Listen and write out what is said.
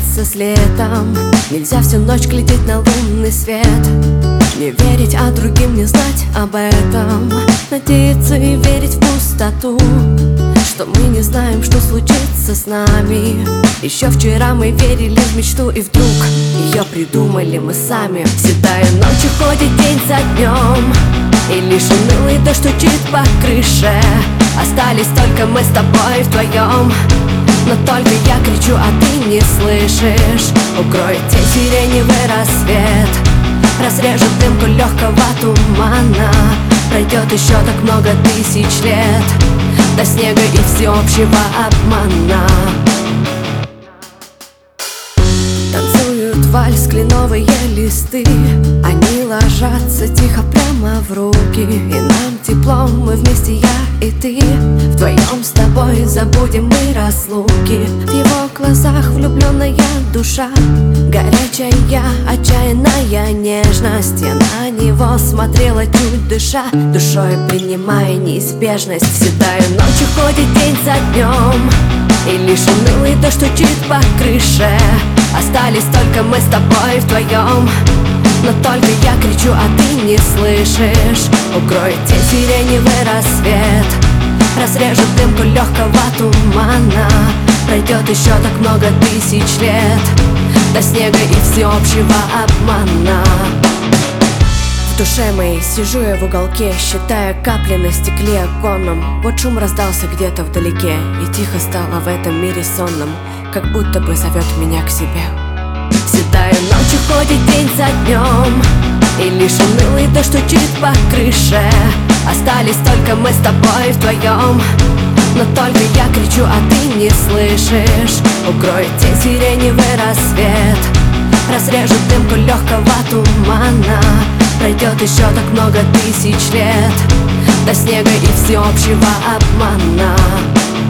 сливаться с летом. Нельзя всю ночь глядеть на лунный свет, не верить, а другим не знать об этом. Надеяться и верить в пустоту, что мы не знаем, что случится с нами. Еще вчера мы верили в мечту, и вдруг ее придумали мы сами. Седая ночь уходит день за днем, и лишь унылый дождь стучит по крыше. Остались только мы с тобой вдвоем, но только я кричу, а ты не слышишь. Укроет тень сиреневый рассвет, разрежет дымку легкого тумана. Пройдет еще так много тысяч лет до снега и всеобщего обмана. Танцуют вальс кленовые листы, они ложатся тихо прямо в руки. И нам тепло, мы вместе, я и ты. Вдвоем с тобой забудем мы разлуки. В его глазах влюбленная душа, горячая, отчаянная нежность. Я на него смотрела, чуть дыша, душой принимая неизбежность. В седая ночь уходит день за днем, и лишь унылый дождь стучит по крыше. Остались только мы с тобой вдвоем, но только я кричу, а ты не слышишь. Укроет тень сиреневый рассвет, разрежет дымку легкого тумана. Пройдет еще так много тысяч лет до снега и всеобщего обмана. В душе моей сижу я в уголке, считая капли на стекле оконном. Вот шум раздался где-то вдалеке, и тихо стало в этом мире сонном, как будто бы зовет меня к себе. Седая ночь уходит день за днем, и лишь унылый дождь стучит по крыше. Остались только мы с тобой вдвоем, но только я кричу, а ты не слышишь. Укроет тень сиреневый рассвет, разрежет дымку легкого тумана. Пройдет еще так много тысяч лет до снега и всеобщего обмана.